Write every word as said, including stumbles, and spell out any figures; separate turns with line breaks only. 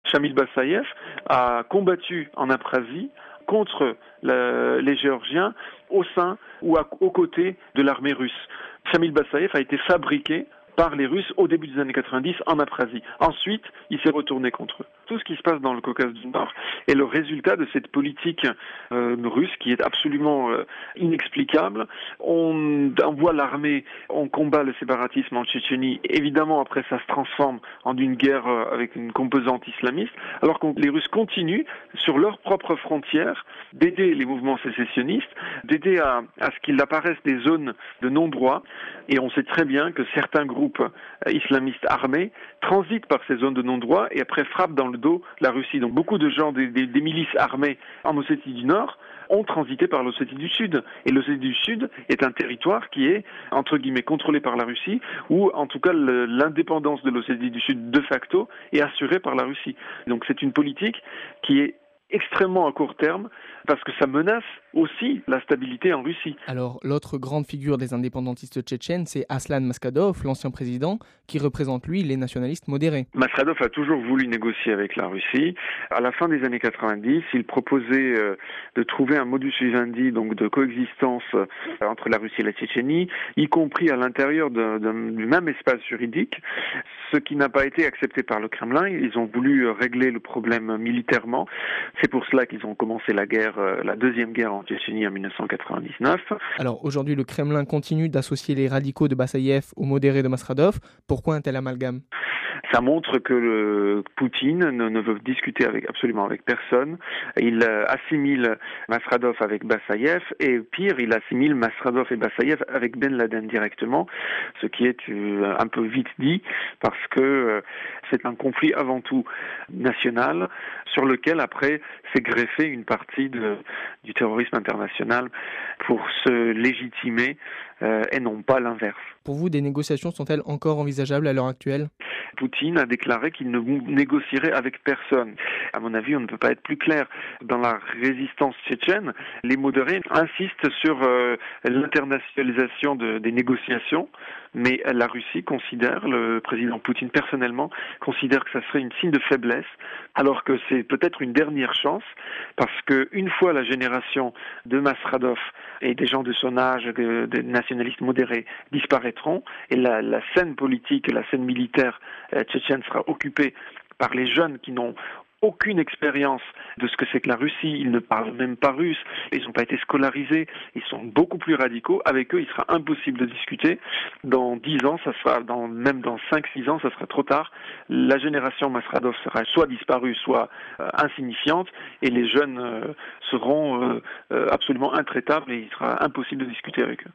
Shamil Bassayev a combattu en Abkhazie contre la, les Géorgiens au sein ou à, aux côtés de l'armée russe. Shamil Bassayev a été fabriqué par les Russes au début des années quatre-vingt-dix en Abkhazie. Ensuite, il s'est retourné contre eux. Tout ce qui se passe dans le Caucase du Nord est le résultat de cette politique euh, russe qui est absolument euh, inexplicable. On envoie l'armée, on combat le séparatisme en Tchétchénie. Évidemment, après, ça se transforme en une guerre euh, avec une composante islamiste, alors que les Russes continuent, sur leurs propres frontières, d'aider les mouvements sécessionnistes, d'aider à, à ce qu'il apparaisse des zones de non-droit. Et on sait très bien que certains groupes islamistes armés transitent par ces zones de non-droit et après frappent dans le dos la Russie. Donc beaucoup de gens des, des, des milices armées en Ossétie du Nord ont transité par l'Ossétie du Sud. Et l'Ossétie du Sud est un territoire qui est, entre guillemets, contrôlé par la Russie, ou en tout cas le, l'indépendance de l'Ossétie du Sud de facto est assurée par la Russie. Donc c'est une politique qui est extrêmement à court terme, parce que ça menace aussi la stabilité en Russie.
Alors, l'autre grande figure des indépendantistes tchétchènes, c'est Aslan Maskhadov, l'ancien président, qui représente, lui, les nationalistes modérés.
Maskhadov a toujours voulu négocier avec la Russie. À la fin des années quatre-vingt-dix, il proposait euh, de trouver un modus vivendi, donc de coexistence euh, entre la Russie et la Tchétchénie, y compris à l'intérieur de, de, du même espace juridique, ce qui n'a pas été accepté par le Kremlin. Ils ont voulu euh, régler le problème militairement. C'est pour cela qu'ils ont commencé la guerre, euh, la deuxième guerre en Tchétchénie en dix-neuf cent quatre-vingt-dix-neuf.
Alors aujourd'hui, le Kremlin continue d'associer les radicaux de Bassayev aux modérés de Maskhadov. Pourquoi un tel amalgame ?
Ça montre que le Poutine ne, ne veut discuter avec absolument avec personne. Il euh, assimile Maskhadov avec Bassayev et pire, il assimile Maskhadov et Bassayev avec Ben Laden directement, ce qui est euh, un peu vite dit parce que euh, c'est un conflit avant tout national sur lequel après s'est greffé une partie de, du terrorisme international pour se légitimer euh, et non pas l'inverse.
Pour vous, des négociations sont-elles encore envisageables à l'heure actuelle ?
Poutine a déclaré qu'il ne négocierait avec personne. À mon avis, on ne peut pas être plus clair. Dans la résistance tchétchène, les modérés insistent sur euh, l'internationalisation de, des négociations, mais la Russie considère, le président Poutine personnellement, considère que ça serait une signe de faiblesse, alors que c'est peut-être une dernière chance, parce qu'une fois la génération de Maskhadov et des gens de son âge, des nationalistes modérés, disparaîtront, et la, la scène politique, la scène militaire euh, tchétchène sera occupée par les jeunes qui n'ont aucune expérience de ce que c'est que la Russie, ils ne parlent même pas russe, ils n'ont pas été scolarisés, ils sont beaucoup plus radicaux, avec eux il sera impossible de discuter. Dans dix ans, ça sera, dans, même dans cinq six ans, ça sera trop tard. La génération Maskhadov sera soit disparue, soit euh, insignifiante, et les jeunes euh, seront euh, euh, absolument intraitables et il sera impossible de discuter avec eux.